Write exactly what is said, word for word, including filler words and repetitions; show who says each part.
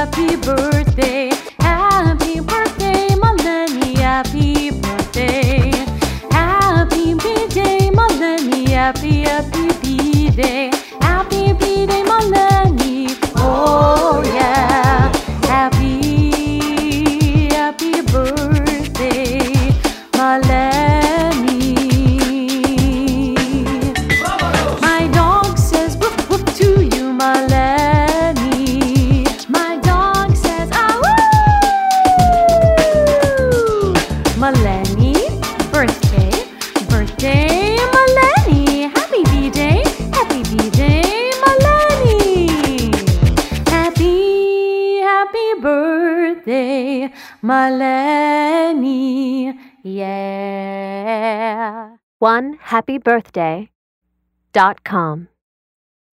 Speaker 1: happy birthday. Happy birthday, Maleni. Happy birthday. Happy B-Day, Maleni. Happy, happy B-Day. Happy B-Day, Maleni. Oh yeah. Happy, happy birthday, Maleni. My dog says woof woof to you, Maleni. My dog says ah woo. Maleni, birthday, birthday, Maleni. Happy B-Day, happy B-Day, Maleni. Happy, happy birthday, Maleni. Yeah.
Speaker 2: one happy birthday dot com